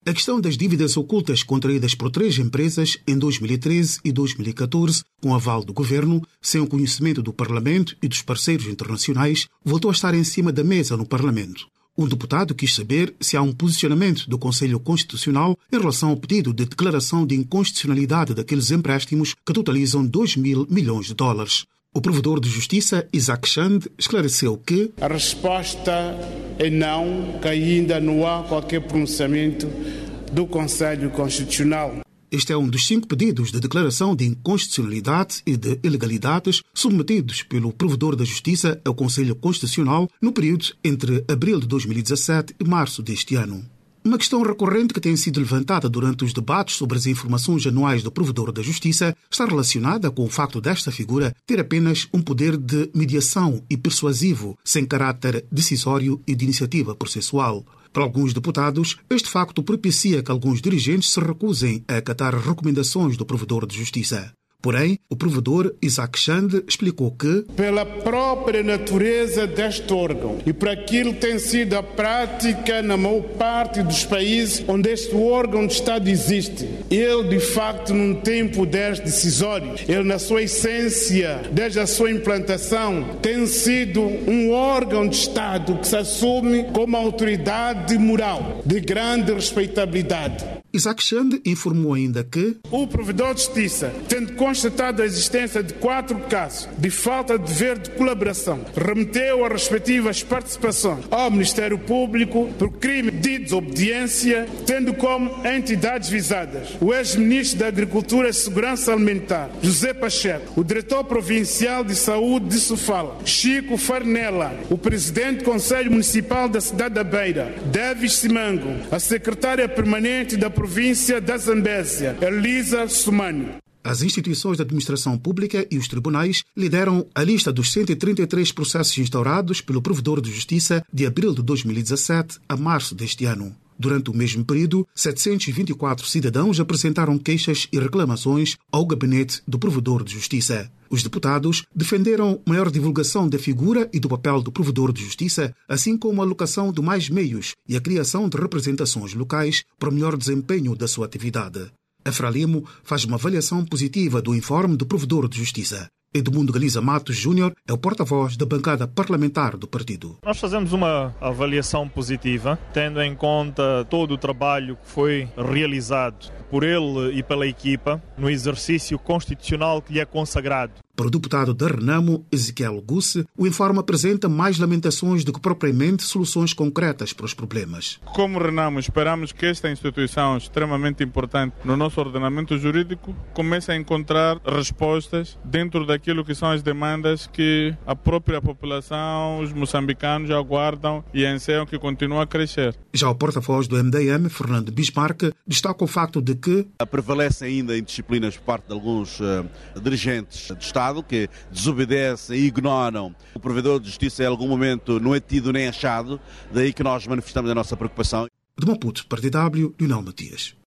A questão das dívidas ocultas contraídas por 3 empresas em 2013 e 2014, com aval do governo, sem o conhecimento do Parlamento e dos parceiros internacionais, voltou a estar em cima da mesa no Parlamento. Um deputado quis saber se há um posicionamento do Conselho Constitucional em relação ao pedido de declaração de inconstitucionalidade daqueles empréstimos que totalizam $2.000 milhões. O provedor de Justiça, Isaac Chand, esclareceu que a resposta é não, que ainda não há qualquer pronunciamento do Conselho Constitucional. Este é um dos 5 pedidos de declaração de inconstitucionalidade e de ilegalidades submetidos pelo provedor da Justiça ao Conselho Constitucional no período entre abril de 2017 e março deste ano. Uma questão recorrente que tem sido levantada durante os debates sobre as informações anuais do provedor da Justiça está relacionada com o facto desta figura ter apenas um poder de mediação e persuasivo, sem caráter decisório e de iniciativa processual. Para alguns deputados, este facto propicia que alguns dirigentes se recusem a acatar recomendações do provedor de Justiça. Porém, o provedor Isaac Chand explicou que, pela própria natureza deste órgão e para aquilo que tem sido a prática na maior parte dos países onde este órgão de Estado existe, ele de facto não tem poderes decisórios. Ele, na sua essência, desde a sua implantação, tem sido um órgão de Estado que se assume como autoridade moral de grande respeitabilidade. Isaac Chand informou ainda que o provedor de Justiça, tendo constatado a existência de 4 casos de falta de dever de colaboração, remeteu as respectivas participações ao Ministério Público por crime de desobediência, tendo como entidades visadas o ex-ministro da Agricultura e Segurança Alimentar, José Pacheco, o diretor provincial de saúde de Sofala, Chico Farnella, o presidente do Conselho Municipal da cidade da Beira, Davis Simango, a secretária permanente da província da Zambésia, Elisa Sumani. As instituições de administração pública e os tribunais lideram a lista dos 133 processos instaurados pelo provedor de Justiça de abril de 2017 a março deste ano. Durante o mesmo período, 724 cidadãos apresentaram queixas e reclamações ao gabinete do provedor de Justiça. Os deputados defenderam maior divulgação da figura e do papel do provedor de Justiça, assim como a alocação de mais meios e a criação de representações locais para o melhor desempenho da sua atividade. A Frelimo faz uma avaliação positiva do informe do provedor de Justiça. Edmundo Galiza Matos Júnior é o porta-voz da bancada parlamentar do partido. Nós fazemos uma avaliação positiva, tendo em conta todo o trabalho que foi realizado por ele e pela equipa no exercício constitucional que lhe é consagrado. Para o deputado da Renamo, Ezequiel Gusse, o informe apresenta mais lamentações do que propriamente soluções concretas para os problemas. Como Renamo, esperamos que esta instituição extremamente importante no nosso ordenamento jurídico comece a encontrar respostas dentro daquilo que são as demandas que a própria população, os moçambicanos aguardam e anseiam que continue a crescer. Já o porta-voz do MDM, Fernando Bismarck, destaca o facto de que prevalecem ainda indisciplinas por parte de alguns dirigentes do Estado que desobedecem e ignoram o provedor de Justiça em algum momento não é tido nem achado, daí que nós manifestamos a nossa preocupação. De Maputo, para a DW, Lionel Matias.